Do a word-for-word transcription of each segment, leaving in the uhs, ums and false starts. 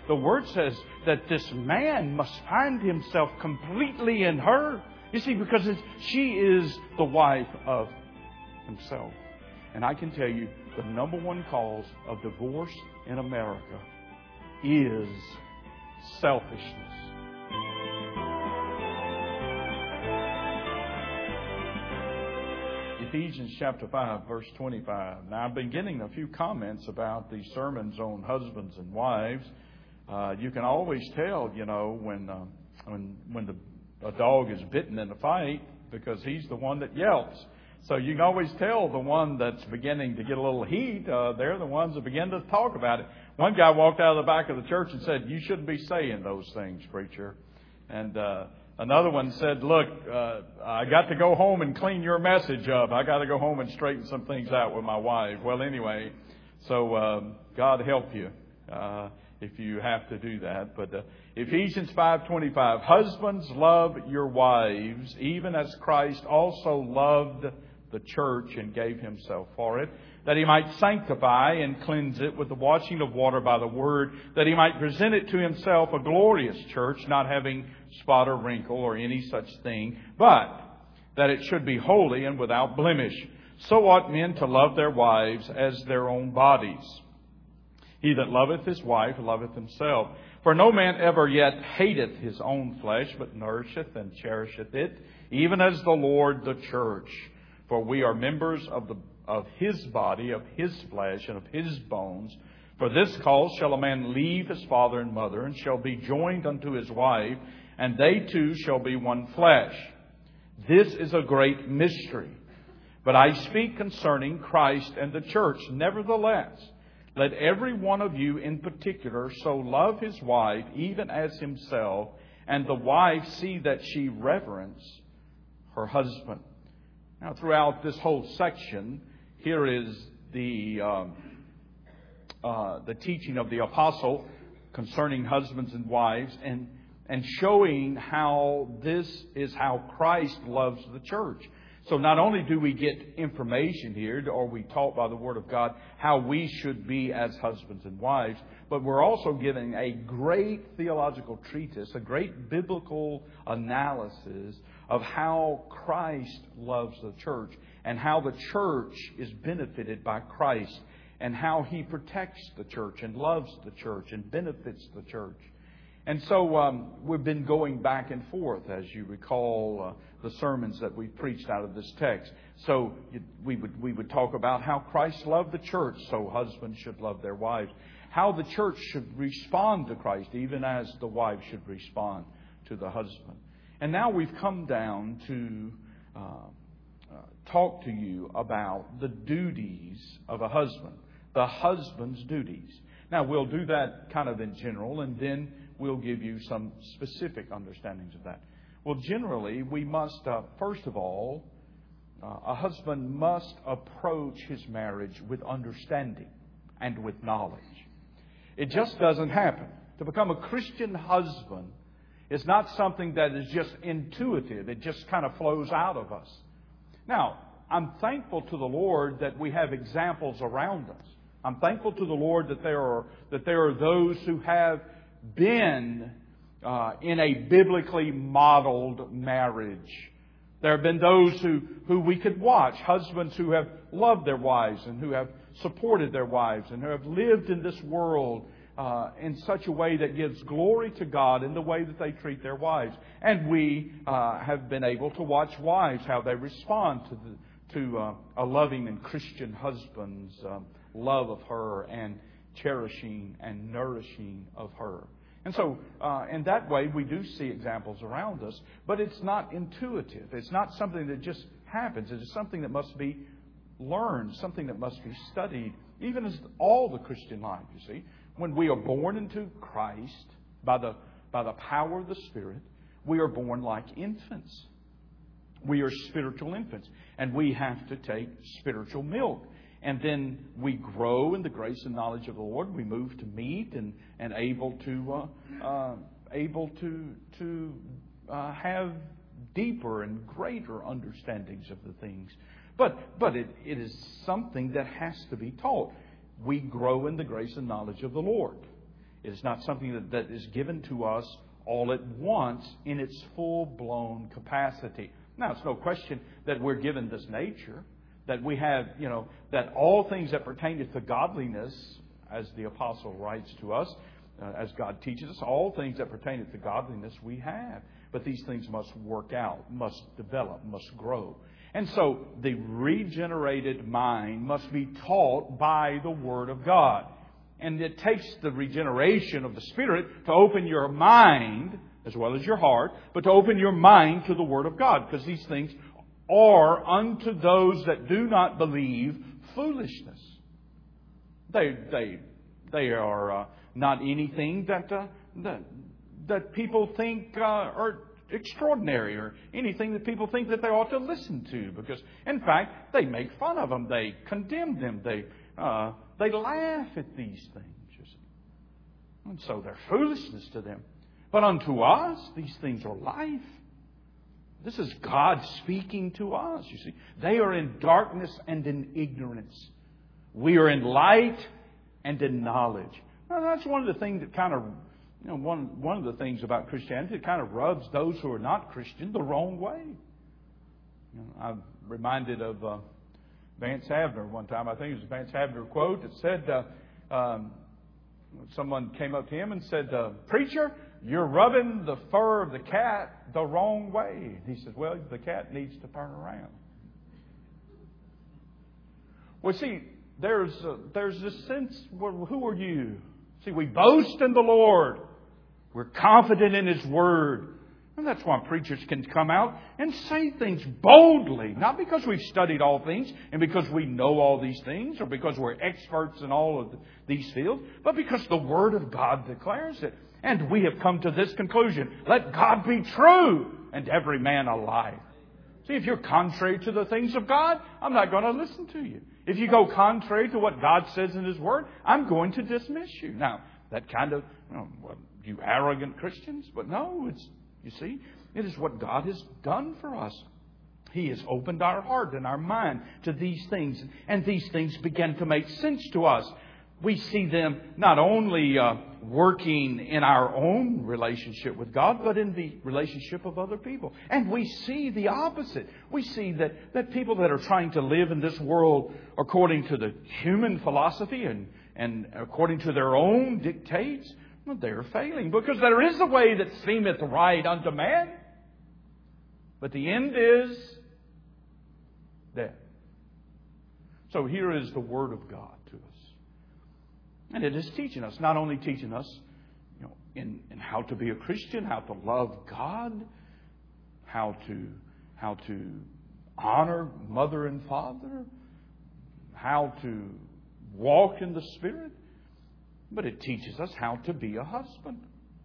The Word says that this man must find himself completely in her. You see, because it's, she is the wife of himself. And I can tell you, the number one cause of divorce in America is selfishness. Ephesians chapter five, verse twenty-five. Now, I've been getting a few comments about these sermons on husbands and wives. Uh, you can always tell, you know, when uh, when when the a dog is bitten in a fight, because he's the one that yelps. So you can always tell the one that's beginning to get a little heat. Uh, they're the ones that begin to talk about it. One guy walked out of the back of the church and said, "You shouldn't be saying those things, preacher." And uh, another one said, "Look, uh, I got to go home and clean your message up. I got to go home and straighten some things out with my wife." Well, anyway, so uh, God help you uh, if you have to do that. But uh, Ephesians five twenty-five, husbands, love your wives, even as Christ also loved the church and gave himself for it, that he might sanctify and cleanse it with the washing of water by the word, that he might present it to himself a glorious church, not having spot or wrinkle or any such thing, but that it should be holy and without blemish. So ought men to love their wives as their own bodies. He that loveth his wife loveth himself. For no man ever yet hateth his own flesh, but nourisheth and cherisheth it, even as the Lord the church. For we are members of the of his body, of his flesh, and of his bones. For this cause shall a man leave his father and mother, and shall be joined unto his wife, and they two shall be one flesh. This is a great mystery. But I speak concerning Christ and the church. Nevertheless, let every one of you in particular so love his wife, even as himself, and the wife see that she reverence her husband. Now, throughout this whole section, here is the um, uh, the teaching of the apostle concerning husbands and wives, and and showing how this is how Christ loves the church. So not only do we get information here, or we taught by the Word of God how we should be as husbands and wives, but we're also given a great theological treatise, a great biblical analysis of how Christ loves the church and how the church is benefited by Christ and how He protects the church and loves the church and benefits the church. And so um, we've been going back and forth, as you recall, uh, the sermons that we preached out of this text. So we would we would talk about how Christ loved the church, so husbands should love their wives. How the church should respond to Christ, even as the wife should respond to the husband. And now we've come down to uh, uh, talk to you about the duties of a husband, the husband's duties. Now we'll do that kind of in general, and then we'll give you some specific understandings of that. Well, generally, we must, uh, first of all, uh, a husband must approach his marriage with understanding and with knowledge. It just doesn't happen. To become a Christian husband is not something that is just intuitive. It just kind of flows out of us. Now, I'm thankful to the Lord that we have examples around us. I'm thankful to the Lord that there are that there are those who have been uh, in a biblically modeled marriage. There have been those who, who we could watch, husbands who have loved their wives and who have supported their wives and who have lived in this world uh, in such a way that gives glory to God in the way that they treat their wives. And we uh, have been able to watch wives, how they respond to the, to uh, a loving and Christian husband's um, love of her and cherishing and nourishing of her. And so, uh, in that way, we do see examples around us, but it's not intuitive. It's not something that just happens. It is something that must be learned, something that must be studied, even as all the Christian life, you see. When we are born into Christ by the, by the power of the Spirit, we are born like infants. We are spiritual infants, and we have to take spiritual milk. And then we grow in the grace and knowledge of the Lord. We move to meet and, and able to uh, uh, able to to uh, have deeper and greater understandings of the things. But but it, it is something that has to be taught. We grow in the grace and knowledge of the Lord. It is not something that, that is given to us all at once in its full-blown capacity. Now, it's no question that we're given this nature, that we have, you know, that all things that pertain to godliness, as the apostle writes to us, uh, as God teaches us, all things that pertain to godliness we have. But these things must work out, must develop, must grow. And so the regenerated mind must be taught by the Word of God. And it takes the regeneration of the Spirit to open your mind, as well as your heart, but to open your mind to the Word of God. Because these things are unto those that do not believe foolishness. They they they are uh, not anything that uh, that that people think uh, are extraordinary, or anything that people think that they ought to listen to. Because, in fact, they make fun of them, they condemn them, they uh, they laugh at these things, you see. And so they're foolishness to them. But unto us, these things are life. This is God speaking to us, you see. They are in darkness and in ignorance. We are in light and in knowledge. Now, that's one of the things that kind of, you know, one, one of the things about Christianity, it kind of rubs those who are not Christian the wrong way. You know, I'm reminded of uh, Vance Havner one time. I think it was a Vance Havner quote that said, uh, um, someone came up to him and said, uh, "Preacher, you're rubbing the fur of the cat the wrong way." He said, "Well, the cat needs to turn around." Well, see, there's uh, there's this sense, well, who are you? See, we boast in the Lord. We're confident in His Word. And that's why preachers can come out and say things boldly. Not because we've studied all things and because we know all these things or because we're experts in all of these fields, but because the Word of God declares it. And we have come to this conclusion: let God be true and every man a liar. See, if you're contrary to the things of God, I'm not going to listen to you. If you go contrary to what God says in His Word, I'm going to dismiss you. Now, that kind of, you know, well, you arrogant Christians, but no, it's, you see, it is what God has done for us. He has opened our heart and our mind to these things, and these things begin to make sense to us. We see them not only uh, working in our own relationship with God, but in the relationship of other people. And we see the opposite. We see that, that people that are trying to live in this world according to the human philosophy and, and according to their own dictates, well, they're failing. Because there is a way that seemeth right unto man, but the end is death. So here is the Word of God to us. And it is teaching us, not only teaching us, you know, in, in how to be a Christian, how to love God, how to how to honor mother and father, how to walk in the Spirit, but it teaches us how to be a husband.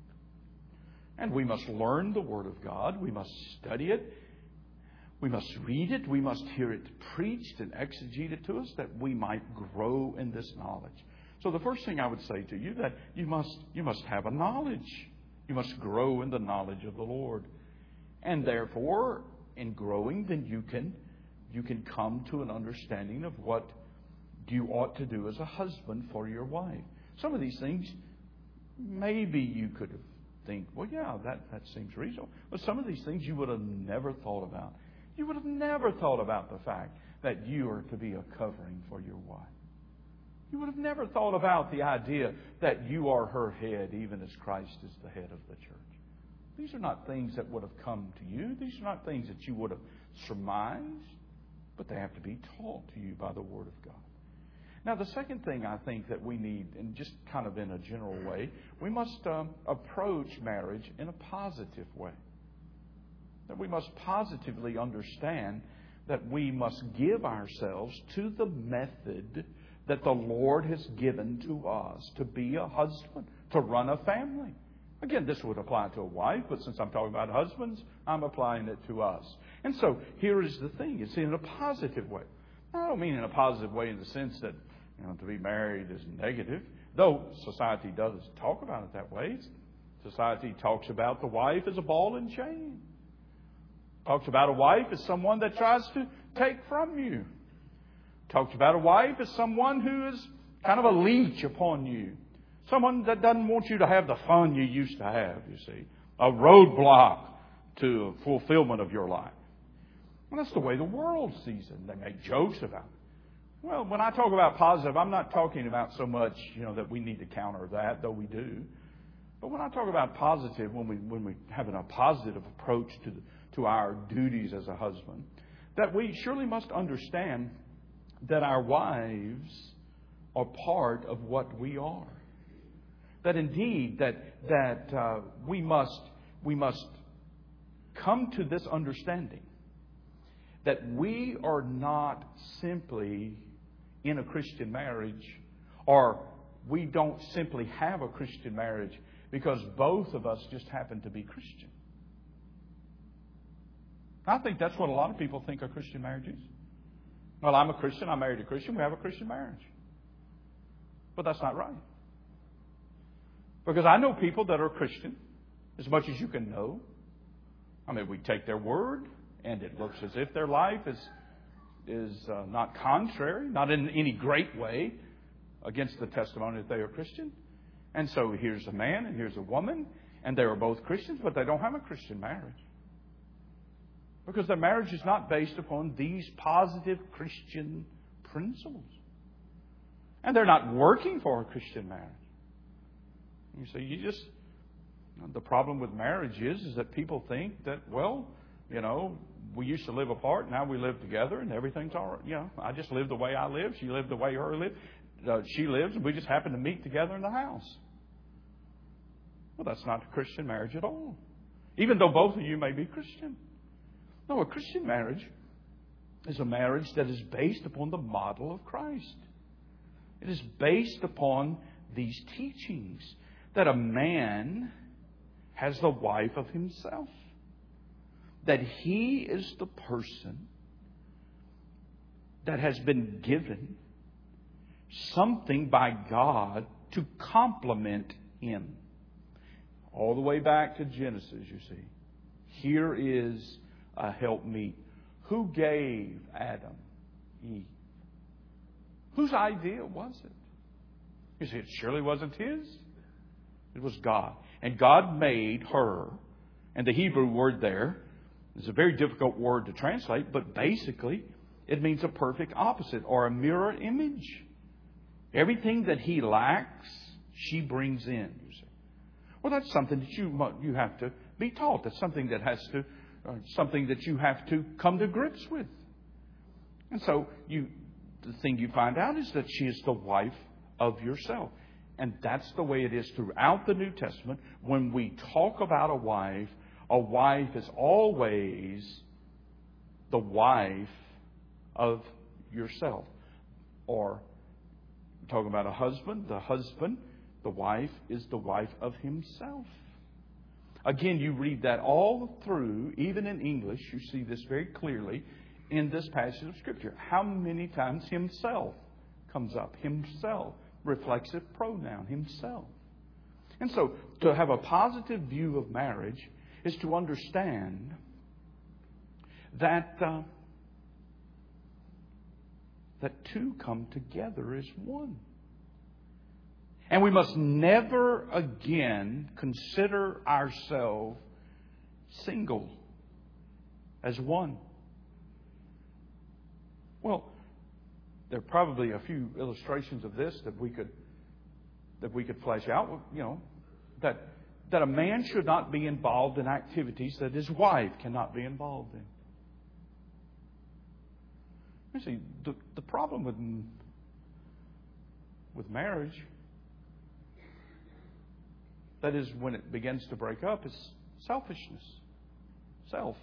And we must learn the Word of God. We must study it. We must read it. We must hear it preached and exegeted to us that we might grow in this knowledge. So the first thing I would say to you, that you must you must have a knowledge. You must grow in the knowledge of the Lord. And therefore, in growing, then you can you can come to an understanding of what you ought to do as a husband for your wife. Some of these things, maybe you could have think, well, yeah, that, that seems reasonable. But some of these things you would have never thought about. You would have never thought about the fact that you are to be a covering for your wife. You would have never thought about the idea that you are her head, even as Christ is the head of the church. These are not things that would have come to you. These are not things that you would have surmised, but they have to be taught to you by the Word of God. Now, the second thing I think that we need, and just kind of in a general way, we must um, approach marriage in a positive way. That we must positively understand that we must give ourselves to the method that the Lord has given to us to be a husband, to run a family. Again, this would apply to a wife, but since I'm talking about husbands, I'm applying it to us. And so here is the thing. It's in a positive way. I don't mean in a positive way in the sense that, you know, to be married is negative, though society does talk about it that way. Society talks about the wife as a ball and chain. Talks about a wife as someone that tries to take from you. Talks about a wife as someone who is kind of a leech upon you. Someone that doesn't want you to have the fun you used to have, you see. A roadblock to fulfillment of your life. Well, that's the way the world sees it. They make jokes about it. Well, when I talk about positive, I'm not talking about so much, you know, that we need to counter that, though we do. But when I talk about positive, when we when we have a positive approach to to our duties as a husband, that we surely must understand that our wives are part of what we are. That indeed that that uh, we must we must come to this understanding that we are not simply in a Christian marriage, or we don't simply have a Christian marriage because both of us just happen to be Christian. I think that's what a lot of people think a Christian marriage is. Well, I'm a Christian, I married a Christian, we have a Christian marriage. But that's not right. Because I know people that are Christian, as much as you can know. I mean, we take their word, and it looks as if their life is is uh, not contrary, not in any great way against the testimony that they are Christian. And so here's a man and here's a woman, and they are both Christians, but they don't have a Christian marriage. Because their marriage is not based upon these positive Christian principles. And they're not working for a Christian marriage. You see, you just... The problem with marriage is, is that people think that, well, you know, we used to live apart, now we live together, and everything's all right. You know, I just live the way I live, she lived the way her live, uh, she lives, and we just happen to meet together in the house. Well, that's not a Christian marriage at all. Even though both of you may be Christian. No, a Christian marriage is a marriage that is based upon the model of Christ. It is based upon these teachings that a man has the wife of himself. That he is the person that has been given something by God to complement him. All the way back to Genesis, you see. Here is a helpmeet. Who gave Adam Eve? Whose idea was it? You see, it surely wasn't his. It was God. And God made her. And the Hebrew word there is a very difficult word to translate, but basically it means a perfect opposite or a mirror image. Everything that he lacks, she brings in, you see. Well, that's something that you you have to be taught. That's something that has to, uh, something that you have to come to grips with. And so you, the thing you find out is that she is the wife of yourself. And that's the way it is throughout the New Testament. When we talk about a wife, a wife is always the wife of yourself. Or talking about a husband, the husband, the wife is the wife of himself. Again, you read that all through, even in English, you see this very clearly in this passage of Scripture. How many times himself comes up? Himself. Reflexive pronoun, himself. And so, to have a positive view of marriage is to understand that uh, that two come together as one. And we must never again consider ourselves single as one. Well, there are probably a few illustrations of this that we could that we could flesh out. You know, that that a man should not be involved in activities that his wife cannot be involved in. You see, the the problem with with marriage, that is, when it begins to break up, is selfishness, self.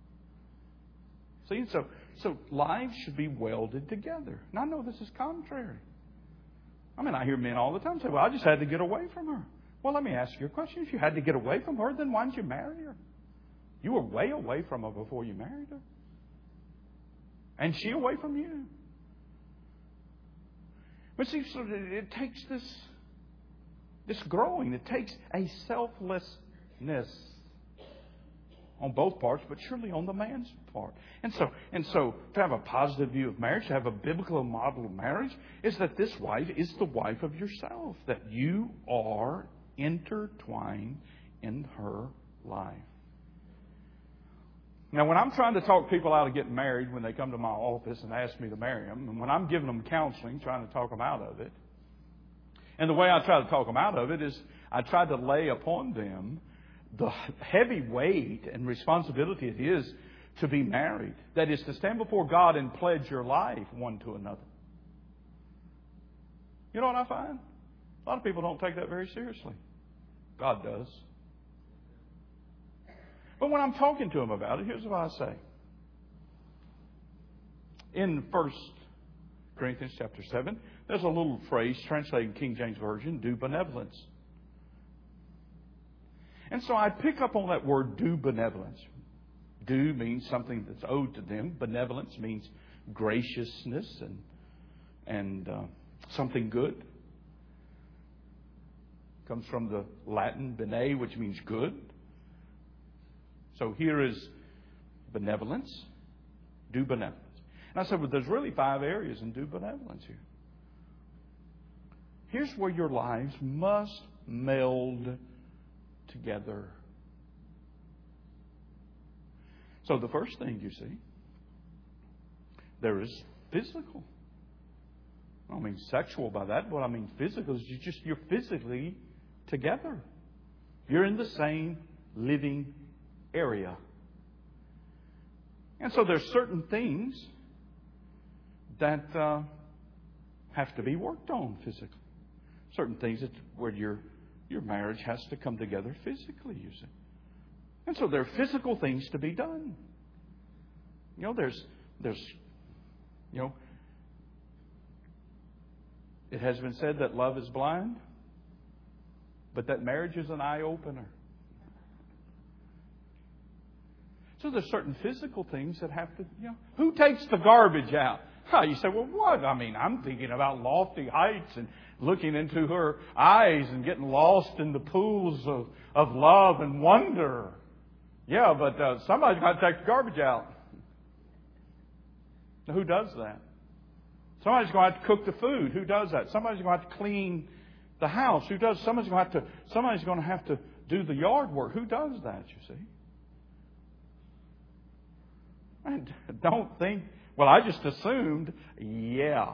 See, so. So lives should be welded together. And I know this is contrary. I mean, I hear men all the time say, well, I just had to get away from her. Well, let me ask you a question. If you had to get away from her, then why didn't you marry her? You were way away from her before you married her. And she away from you. But see, so it takes this, this growing. It takes a selflessness on both parts, but surely on the man's part. And so, and so, to have a positive view of marriage, to have a biblical model of marriage, is that this wife is the wife of yourself, that you are intertwined in her life. Now, when I'm trying to talk people out of getting married when they come to my office and ask me to marry them, and when I'm giving them counseling, trying to talk them out of it, and the way I try to talk them out of it is I try to lay upon them the heavy weight and responsibility it is to be married. That is, to stand before God and pledge your life one to another. You know what I find? A lot of people don't take that very seriously. God does. But when I'm talking to them about it, here's what I say. In First Corinthians chapter seven, there's a little phrase translated in King James Version, do benevolence. And so I pick up on that word, do benevolence. Do means something that's owed to them. Benevolence means graciousness and, and uh, something good. Comes from the Latin bene, which means good. So here is benevolence. Do benevolence. And I said, well, there's really five areas in do benevolence here. Here's where your lives must meld together. So the first thing you see, there is physical. I don't mean sexual by that. What I mean physical is you just you're physically together. You're in the same living area. And so there's certain things that uh, have to be worked on physically. Certain things that where your your marriage has to come together physically, you see. And so there are physical things to be done. You know, there's there's you know, it has been said that love is blind, but that marriage is an eye opener. So there's certain physical things that have to, you know, who takes the garbage out? Huh, you say, well, what? I mean, I'm thinking about lofty heights and looking into her eyes and getting lost in the pools of, of love and wonder. Yeah, but uh, somebody's got to take the garbage out. Now, who does that? Somebody's going to have to cook the food. Who does that? Somebody's going to have to clean the house. Who does? Somebody's going to have to. Somebody's going to have to do the yard work. Who does that? You see. And don't think, well, I just assumed, yeah.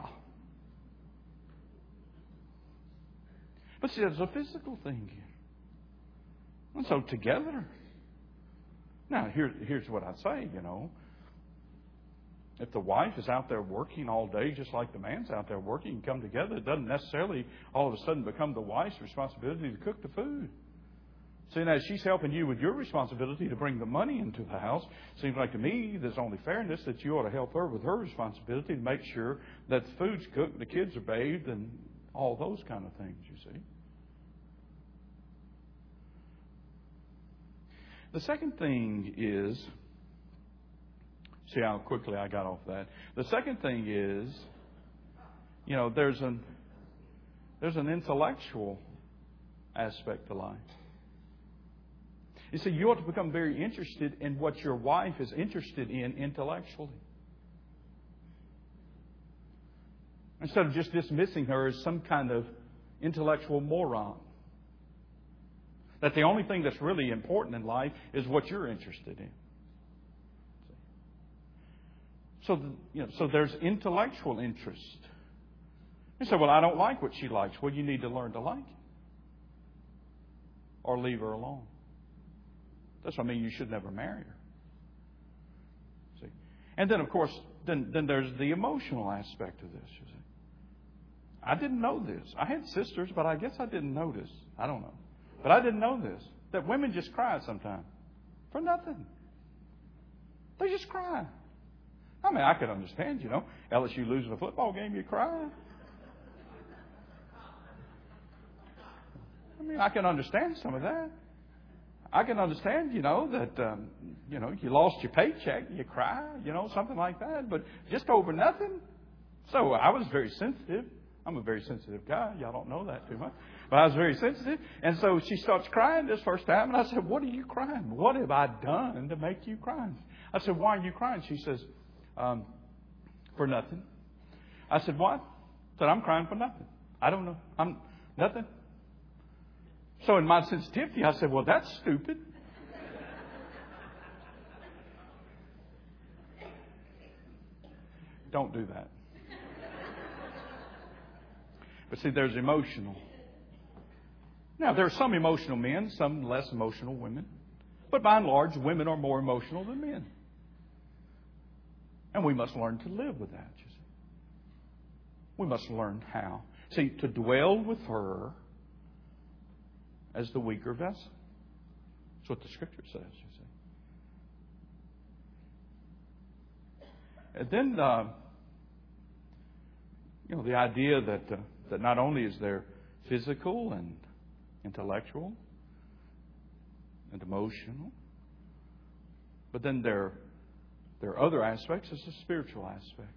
But see, there's a physical thing here. And so together. Now, here, here's what I say, you know. If the wife is out there working all day, just like the man's out there working, and come together, it doesn't necessarily all of a sudden become the wife's responsibility to cook the food. See, now she's helping you with your responsibility to bring the money into the house. Seems like to me there's only fairness that you ought to help her with her responsibility to make sure that the food's cooked, the kids are bathed, and all those kind of things, you see. The second thing is, see how quickly I got off that. The second thing is, you know, there's an there's an intellectual aspect to life. You see, you ought to become very interested in what your wife is interested in intellectually. Instead of just dismissing her as some kind of intellectual moron. That the only thing that's really important in life is what you're interested in. So, the, you know, so there's intellectual interest. You say, well, I don't like what she likes. Well, you need to learn to like it. Or leave her alone. That's what I mean. You should never marry her. See? And then, of course, then, then there's the emotional aspect of this. You see? I didn't know this. I had sisters, but I guess I didn't know this. I don't know. But I didn't know this. That women just cry sometimes. For nothing. They just cry. I mean, I could understand, you know. L S U losing a football game, you cry. I mean, I can understand some of that. I can understand, you know, that, um, you know, you lost your paycheck, you cry, you know, something like that. But just over nothing. So I was very sensitive. I'm a very sensitive guy. Y'all don't know that too much. But I was very sensitive. And so she starts crying this first time. And I said, what are you crying? What have I done to make you cry? I said, why are you crying? She says, um, for nothing. I said, what? I said, I'm crying for nothing. I don't know. I'm nothing. So in my sensitivity, I said, well, that's stupid. Don't do that. But see, there's emotional. Now, there are some emotional men, some less emotional women. But by and large, women are more emotional than men. And we must learn to live with that, you see. We must learn how. See, to dwell with her as the weaker vessel. That's what the Scripture says, you see. And then, uh, you know, the idea that uh, that not only is there physical and intellectual and emotional, but then there, there are other aspects. It's a spiritual aspect.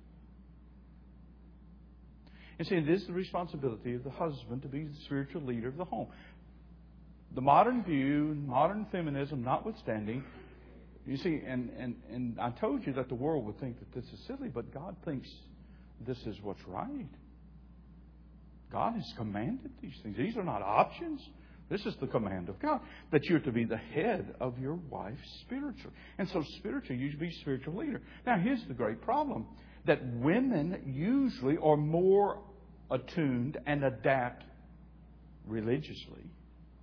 And see, it is the responsibility of the husband to be the spiritual leader of the home. The modern view, modern feminism notwithstanding, you see, and, and, and I told you that the world would think that this is silly, but God thinks this is what's right. God has commanded these things. These are not options. This is the command of God, that you're to be the head of your wife spiritually. And so spiritually, you should be spiritual leader. Now, here's the great problem, that women usually are more attuned and adapt religiously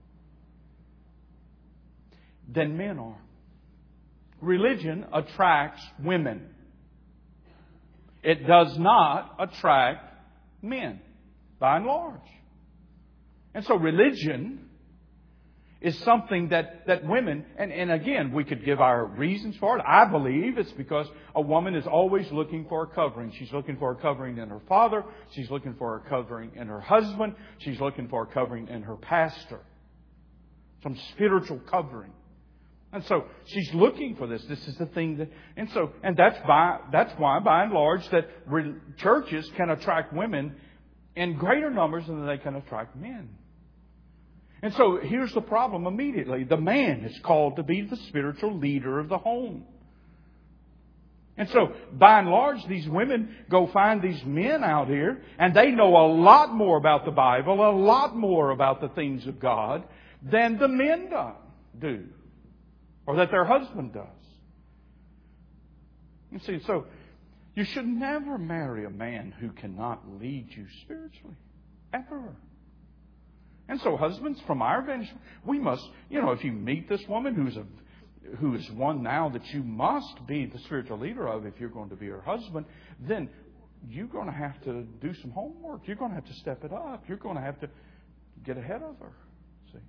than men are. Religion attracts women. It does not attract men, by and large. And so religion is something that, that women, and, and again, we could give our reasons for it. I believe it's because a woman is always looking for a covering. She's looking for a covering in her father. She's looking for a covering in her husband. She's looking for a covering in her pastor. Some spiritual covering. And so she's looking for this. This is the thing that, and so, and that's by, that's why, by and large, that re, churches can attract women in greater numbers than they can attract men. And so here's the problem immediately. The man is called to be the spiritual leader of the home. And so, by and large, these women go find these men out here, and they know a lot more about the Bible, a lot more about the things of God than the men do. Or that their husband does. You see, so you should never marry a man who cannot lead you spiritually. Ever. And so husbands, from our vantage, we must, you know, if you meet this woman who's a who is one now that you must be the spiritual leader of if you're going to be her husband, then you're going to have to do some homework. You're going to have to step it up. You're going to have to get ahead of her. See?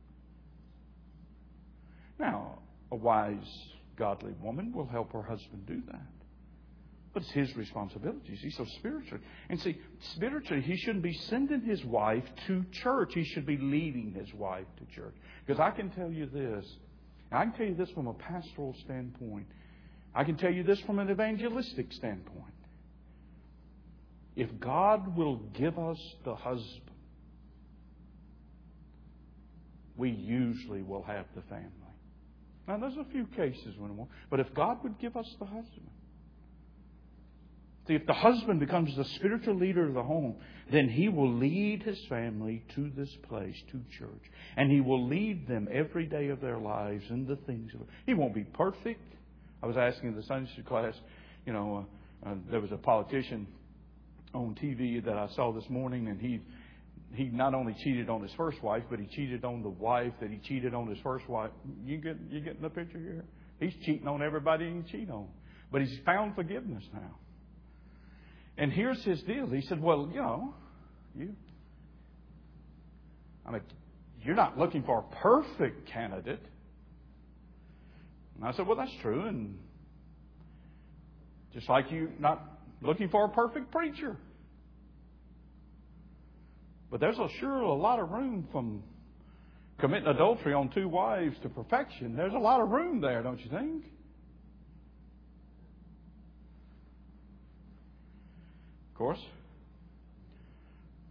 Now, a wise, godly woman will help her husband do that. But it's his responsibility. See, so spiritually. And see, spiritually, he shouldn't be sending his wife to church. He should be leading his wife to church. Because I can tell you this. I can tell you this from a pastoral standpoint. I can tell you this from an evangelistic standpoint. If God will give us the husband, we usually will have the family. Now, there's a few cases when it won't. But if God would give us the husband. See, if the husband becomes the spiritual leader of the home, then he will lead his family to this place, to church. And he will lead them every day of their lives in the things of it. He won't be perfect. I was asking in the Sunday school class, you know, uh, uh, there was a politician on T V that I saw this morning, and he He not only cheated on his first wife, but he cheated on the wife that he cheated on his first wife. You get you getting the picture here? He's cheating on everybody he can cheat on. But he's found forgiveness now. And here's his deal. He said, well, you know, you, I mean, you're not looking for a perfect candidate. And I said, well, that's true. And just like you not looking for a perfect preacher. But there's a sure a lot of room from committing adultery on two wives to perfection. There's a lot of room there, don't you think? Of course,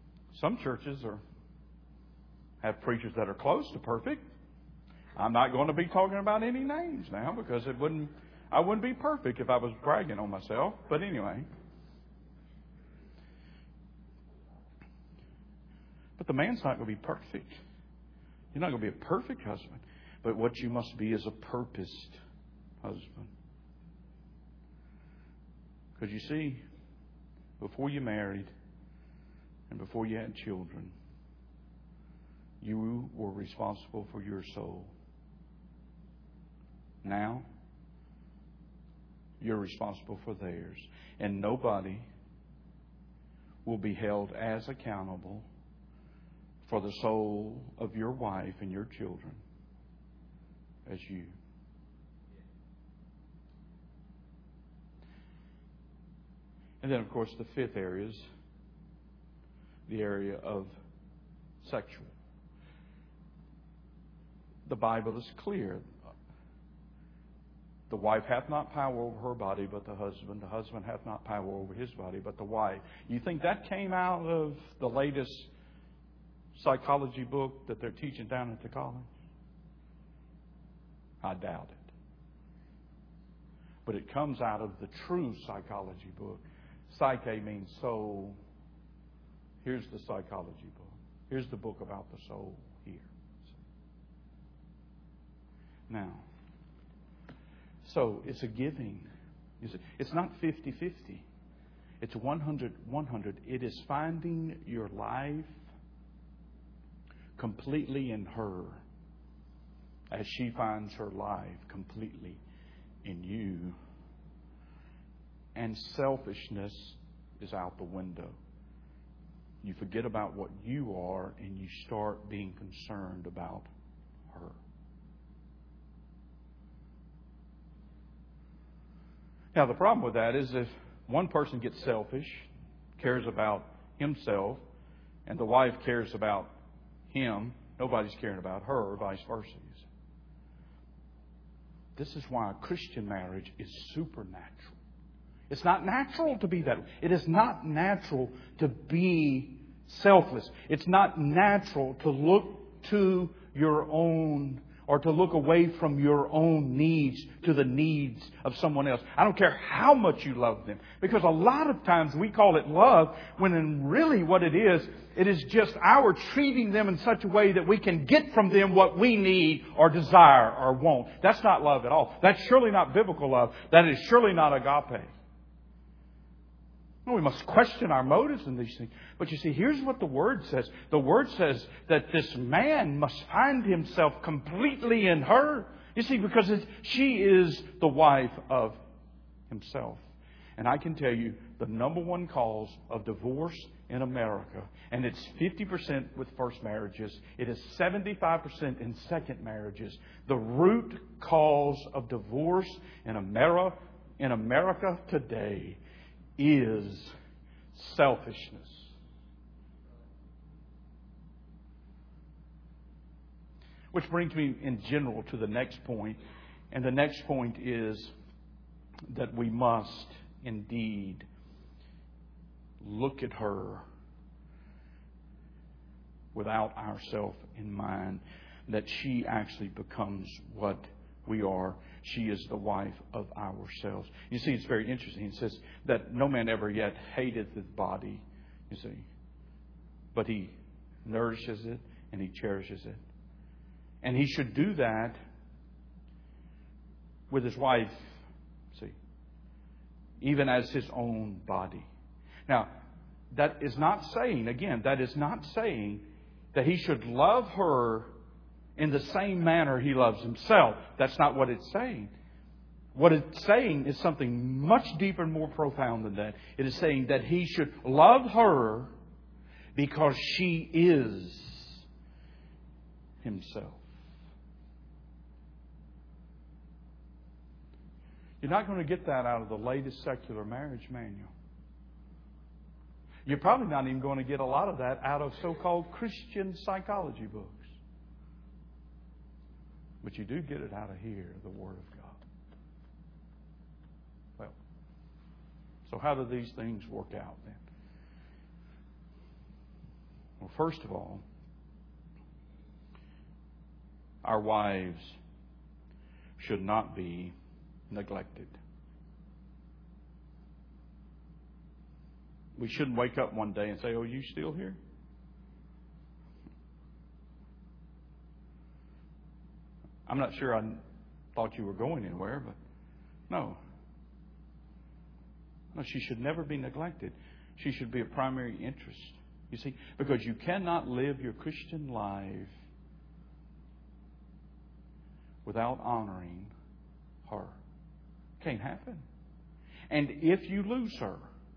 Some churches are have preachers that are close to perfect. I'm not going to be talking about any names now because it wouldn't. I wouldn't be perfect if I was bragging on myself. But anyway. But the man's not going to be perfect. You're not going to be a perfect husband. But what you must be is a purposed husband. Because you see, before you married and before you had children, you were responsible for your soul. Now, you're responsible for theirs. And nobody will be held as accountable for the soul of your wife and your children as you. And then, of course, the fifth area is the area of sexual. The Bible is clear. The wife hath not power over her body, but the husband. The husband hath not power over his body, but the wife. You think that came out of the latest psychology book that they're teaching down at the college? I doubt it. But it comes out of the true psychology book. Psyche means soul. Here's the psychology book. Here's the book about the soul here. Now, so it's a giving. It's not fifty-fifty. It's one hundred one hundred. It is finding your life completely in her as she finds her life completely in you. And selfishness is out the window. You forget about what you are and you start being concerned about her. Now, the problem with that is if one person gets selfish, cares about himself, and the wife cares about him, nobody's caring about her, or vice versa. This is why a Christian marriage is supernatural. It's not natural to be that way. It is not natural to be selfless. It's not natural to look to your own or to look away from your own needs to the needs of someone else. I don't care how much you love them. Because a lot of times we call it love when in really what it is, it is just our treating them in such a way that we can get from them what we need or desire or want. That's not love at all. That's surely not biblical love. That is surely not agape. Well, we must question our motives in these things. But you see, here's what the Word says. The Word says that this man must find himself completely in her. You see, because she is the wife of himself. And I can tell you the number one cause of divorce in America, and it's fifty percent with first marriages, it is seventy-five percent in second marriages. The root cause of divorce in America, in America today is selfishness. Which brings me in general to the next point. And the next point is that we must indeed look at her without ourself in mind, that she actually becomes what we are. She is the wife of ourselves. You see, it's very interesting. It says that no man ever yet hated his body, you see, but he nourishes it and he cherishes it. And he should do that with his wife, see, even as his own body. Now, that is not saying, again, that is not saying that he should love her in the same manner he loves himself. That's not what it's saying. What it's saying is something much deeper and more profound than that. It is saying that he should love her because she is himself. You're not going to get that out of the latest secular marriage manual. You're probably not even going to get a lot of that out of so-called Christian psychology books. But you do get it out of here, the Word of God. Well, so how do these things work out then? Well, first of all, our wives should not be neglected. We shouldn't wake up one day and say, "Oh, you still here?" I'm not sure I thought you were going anywhere, but no. No, she should never be neglected. She should be a primary interest. You see, because you cannot live your Christian life without honoring her. Can't happen. And if you lose her,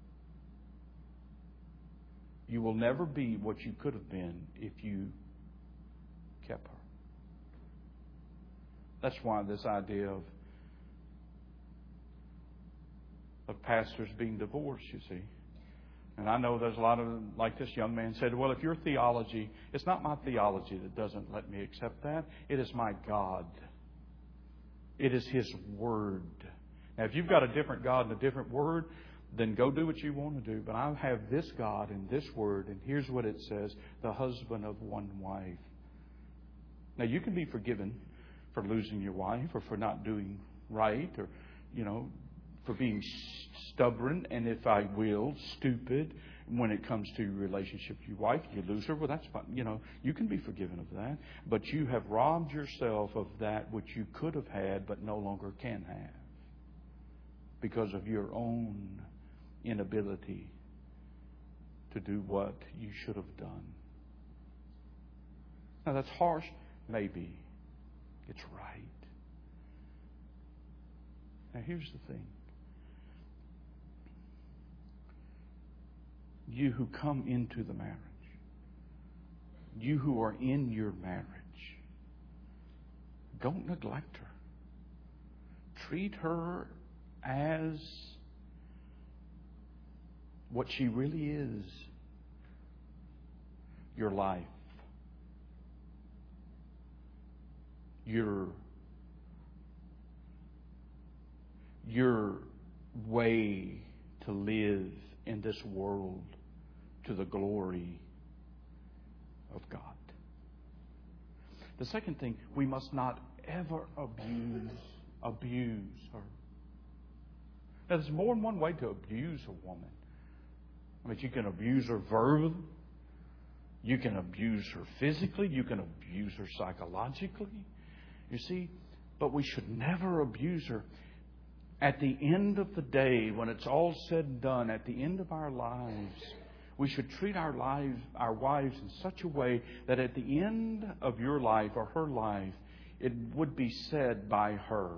you will never be what you could have been if you kept her. That's why this idea of of pastors being divorced, you see. And I know there's a lot of, like this young man said, well, if your theology, it's not my theology that doesn't let me accept that. It is my God. It is His Word. Now, if you've got a different God and a different Word, then go do what you want to do. But I have this God and this Word, and here's what it says: the husband of one wife. Now, you can be forgiven for losing your wife, or for not doing right, or, you know, for being stubborn and, if I will, stupid when it comes to your relationship with your wife. You lose her, well, that's fine. You know, you can be forgiven of that. But you have robbed yourself of that which you could have had but no longer can have because of your own inability to do what you should have done. Now, that's harsh, maybe. It's right. Now, here's the thing. You who come into the marriage, you who are in your marriage, don't neglect her. Treat her as what she really is: your life, your your way to live in this world to the glory of God. The second thing, we must not ever abuse abuse her. Now, there's more than one way to abuse a woman. I mean, you can abuse her verbally, you can abuse her physically, you can abuse her psychologically. You see, but we should never abuse her. At the end of the day, when it's all said and done, at the end of our lives, we should treat our lives, our wives in such a way that at the end of your life or her life, it would be said by her,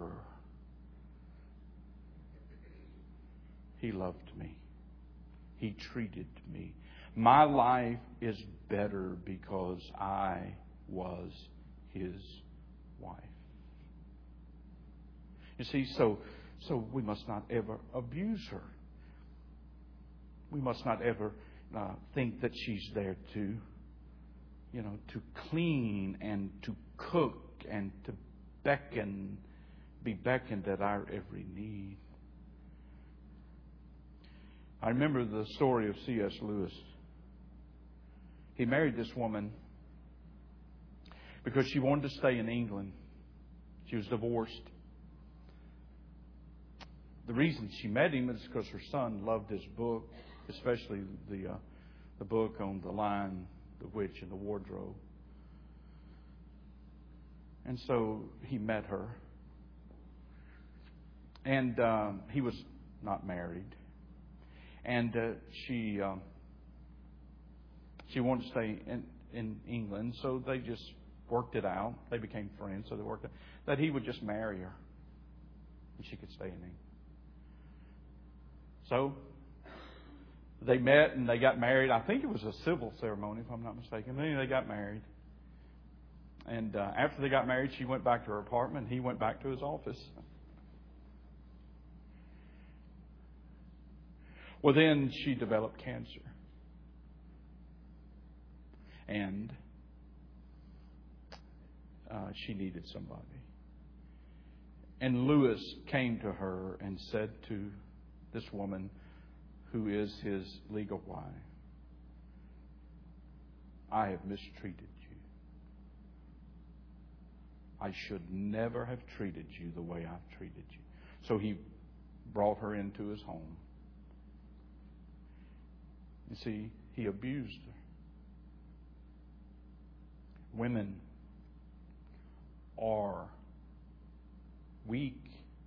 "He loved me. He treated me. My life is better because I was his wife." You see, so so we must not ever abuse her. We must not ever uh, think that she's there to, you know, to clean and to cook and to beckon, be beckoned at our every need. I remember the story of C S Lewis. He married this woman because she wanted to stay in England. She was divorced. The reason she met him is because her son loved his book, especially the uh, the book on The Lion, the Witch, and the Wardrobe. And so he met her. And um, he was not married. And uh, she um, she wanted to stay in, in England, so they just worked it out. They became friends, so they worked it that he would just marry her, and she could stay in England. So they met and they got married. I think it was a civil ceremony, if I'm not mistaken. Then they got married. And uh, after they got married, she went back to her apartment and he went back to his office. Well, then she developed cancer. And uh, she needed somebody. And Lewis came to her and said to this woman, who is his legal wife, I have mistreated you. I should never have treated you the way I've treated you. So he brought her into his home. You see, he abused her. Women are weak.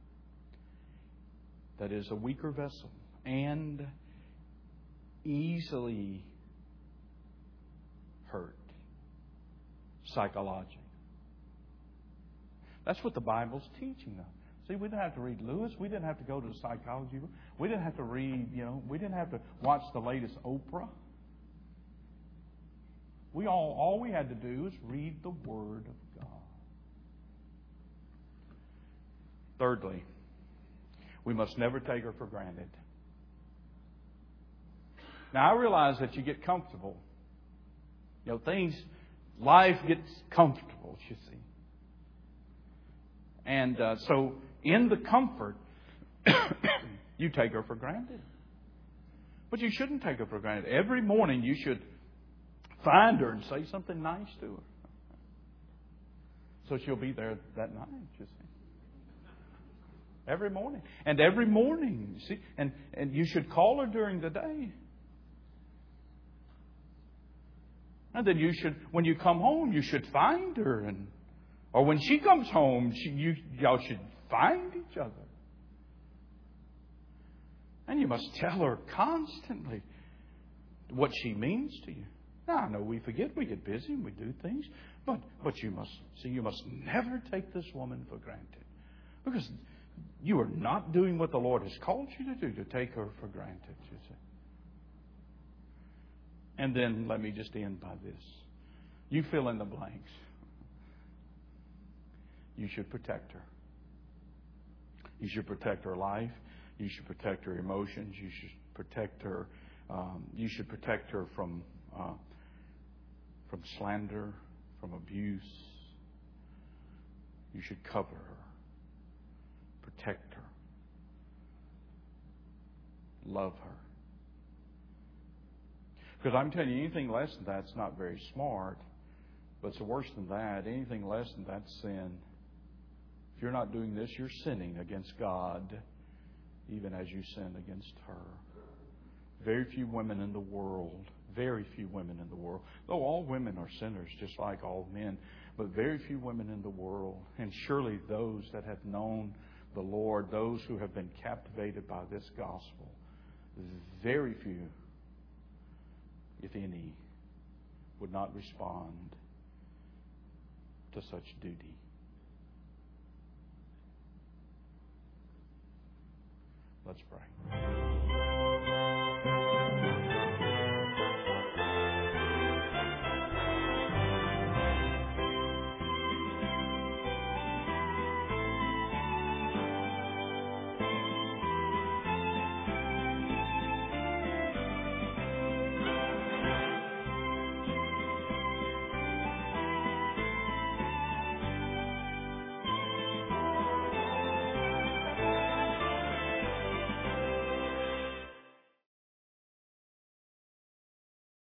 That is a weaker vessel. And easily hurt psychologically. That's what the Bible's teaching us. See, we didn't have to read Lewis. We didn't have to go to the psychology book. We didn't have to read, you know, we didn't have to watch the latest Oprah. We all, all we had to do is read the Word of God. Thirdly, we must never take her for granted. Now, I realize that you get comfortable. You know, things, life gets comfortable, you see. And uh, so, in the comfort, you take her for granted. But you shouldn't take her for granted. Every morning you should find her and say something nice to her. So she'll be there that night, you see. Every morning. And every morning, you see. And, and you should call her during the day. And then you should, when you come home, you should find her. And or when she comes home, she, you, y'all should find each other. And you must tell her constantly what she means to you. Now, I know we forget, we get busy, and we do things. But, but you must, see, you must never take this woman for granted. Because you are not doing what the Lord has called you to do, to take her for granted, you see. And then let me just end by this. You fill in the blanks. You should protect her. You should protect her life. You should protect her emotions. You should protect her. Um, you should protect her from uh, from slander, from abuse. You should cover her, protect her, love her. Because I'm telling you, anything less than that's not very smart. But it's worse than that. Anything less than that's sin. If you're not doing this, you're sinning against God, even as you sin against her. Very few women in the world, very few women in the world, though all women are sinners, just like all men, but very few women in the world, and surely those that have known the Lord, those who have been captivated by this gospel, very few, if any, would not respond to such duty. Let's pray.